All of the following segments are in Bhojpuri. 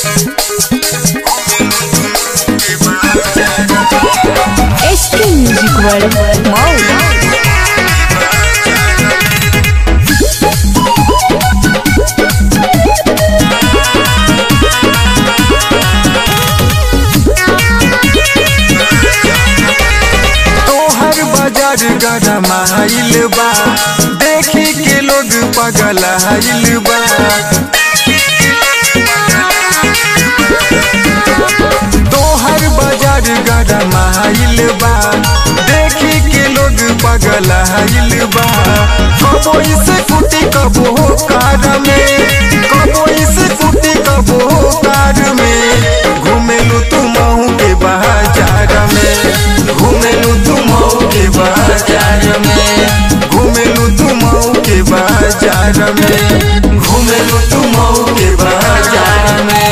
SK Music World Mall. गरमाइल बा देखी के लोग पगलाइल बा। तोहर बाजार गरमाइल बा देखी के लोग पगलाइल बा। कबो इसे कुटी कबो कार में, कबो इसे कुटी कबो कार में। घूमेलू तू महू के बाजार में, घूमेलू तू महू के बाजार में, घूमेलू तू महू के बाजार में, घूमेलू तू महू के बाजार में।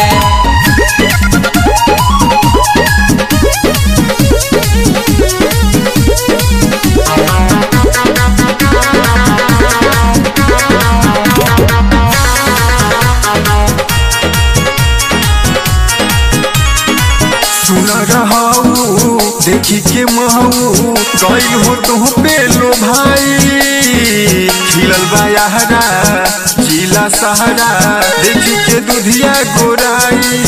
सुन रहू देखी के महू गइल हो तुह पे लो भाई। खिलल बा याहरा जिला सहारा देखी के दुधिया गोराई।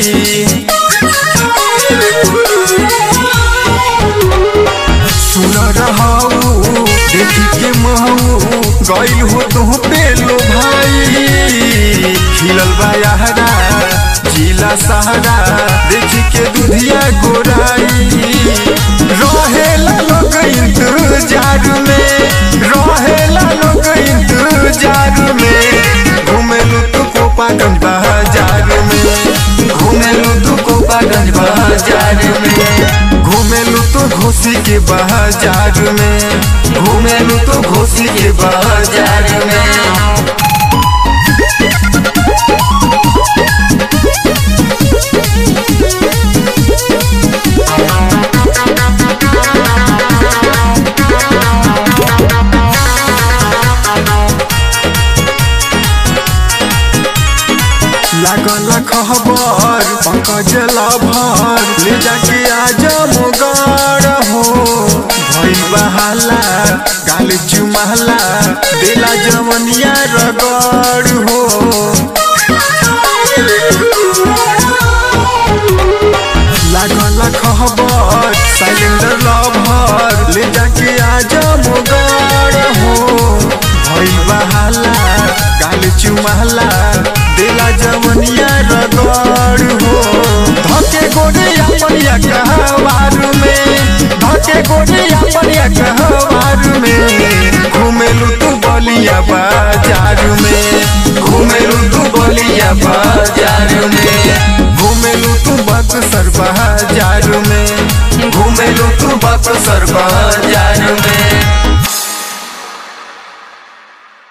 सुन रहू देखी के महू गइल हो तुह पे लो भाई। खिलल बा याहरा जिला सहारा देखी के दुधिया गोराई। रहेला लोग इंतजार में, रहेला लोग इंतजार में। घूमेलू तू कोपागंज बाजार में, घूमेलू तू कोपागंज बाजार में, घूमेलू तू घोसी के बाजार में, घूमेलू तू घोसी के बाजार में। लागल खबर पंकज लभर ले जाके आजा मोगार हो। भइल बहाला गाल चुमाला देला जवनिया रगड़ हो। लागल खबर साइलेंडर लभर ले जाके आजा मोगार हो। भइल बहाला गाल चुमाला देला जवनिया रगड़ हो। धके गोरे अपनिया कहवार में, धके गोरे अपनिया कहवार में। घूमेलू तू बलिया बाजार में, घूमेलू तू बलिया बाजार में, घूमेलू तू बक्सर बाजार में, घूमेलू तू बक्सर बाजार।